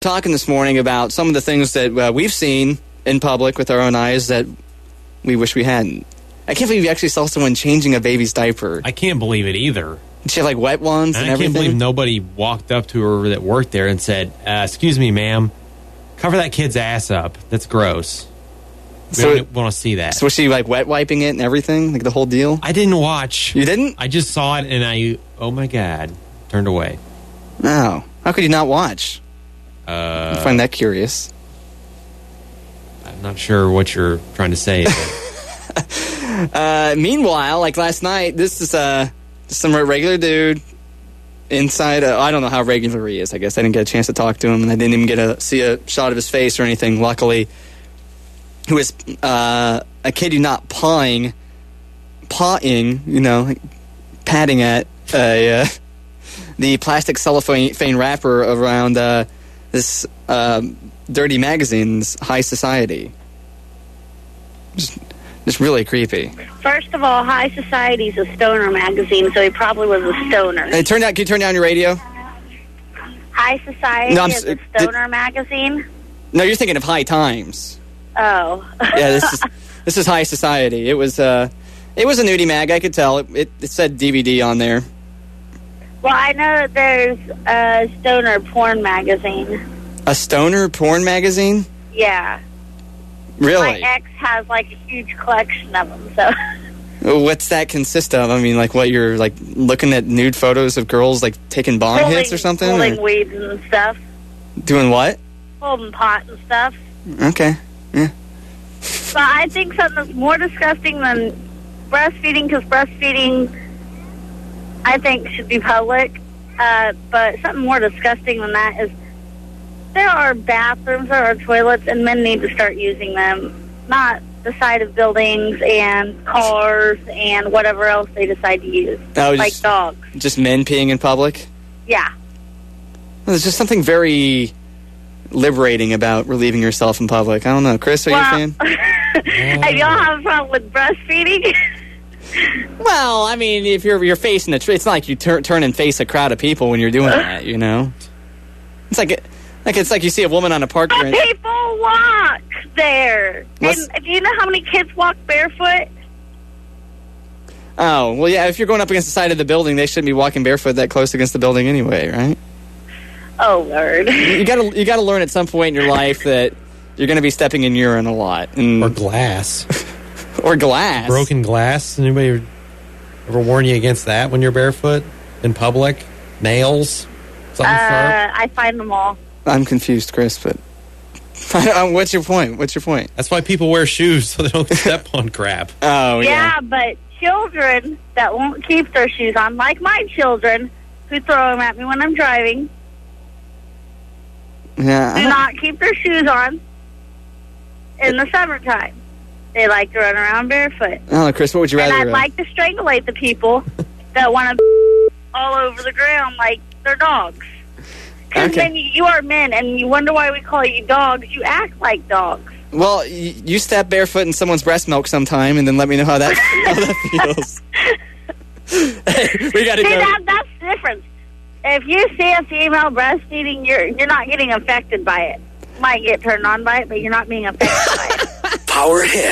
talking this morning about some of the things that we've seen in public with our own eyes that we wish we hadn't. I can't believe you actually saw someone changing a baby's diaper. I can't believe it either. Did she have, like, wet ones and everything? I can't believe nobody walked up to her that worked there and said, excuse me, ma'am, cover that kid's ass up. That's gross. We don't want to see that. So was she, like, wet wiping it and everything? Like, the whole deal? I didn't watch. You didn't? I just saw it, and oh, my God, turned away. No. How could you not watch? I find that curious. I'm not sure what you're trying to say. Meanwhile, like last night, this is some regular dude inside. I don't know how regular he is. I guess I didn't get a chance to talk to him, and I didn't even get to see a shot of his face or anything. Luckily, who was a kid who not pawing, you know, like patting at the plastic cellophane wrapper around this dirty magazine's High Society. Just really creepy. First of all, High Society's a stoner magazine, so he probably was a stoner. Hey, can you turn down your radio? High Society is a stoner magazine? No, you're thinking of High Times. Oh. Yeah, this is High Society. It was a nudie mag, I could tell. It said DVD on there. Well, I know that there's a stoner porn magazine. A stoner porn magazine? Yeah. Really? My ex has, like, a huge collection of them, so... What's that consist of? I mean, like, what, you're, like, looking at nude photos of girls, like, taking bong hits or something? Holding weeds and stuff. Doing what? Holding pot and stuff. Okay, yeah. But I think something that's more disgusting than breastfeeding, because breastfeeding, I think, should be public. But something more disgusting than that is there are bathrooms, there are toilets, and men need to start using them. Not the side of buildings and cars and whatever else they decide to use. Like dogs. Just men peeing in public? Yeah. Well, there's just something very liberating about relieving yourself in public. I don't know. Chris, are you a fan? And you don't have a problem with breastfeeding? Well, I mean, if you're facing it's not like you turn and face a crowd of people when you're doing that, you know? It's like you see a woman on a park bench. But people walk there. And do you know how many kids walk barefoot? Oh, well, yeah, if you're going up against the side of the building, they shouldn't be walking barefoot that close against the building anyway, right? Oh, Lord. You gotta learn at some point in your life that you're going to be stepping in urine a lot. Or glass. Or glass. Broken glass. Anybody ever warn you against that when you're barefoot in public? Nails? Something sharp? I find them all. I'm confused, Chris, but what's your point? That's why people wear shoes, so they don't step on crap. Oh, yeah. Yeah, but children that won't keep their shoes on, like my children, who throw them at me when I'm driving, do not keep their shoes on in the summertime. They like to run around barefoot. Oh, Chris, what would you rather? And I'd like to strangulate the people that want to all over the ground like they're dogs. Because then you are men, and you wonder why we call you dogs. You act like dogs. Well, you step barefoot in someone's breast milk sometime, and then let me know how that feels. Hey, we gotta go. That's the difference. If you see a female breastfeeding, you're not getting affected by it. You might get turned on by it, but you're not being affected by it. Power hit.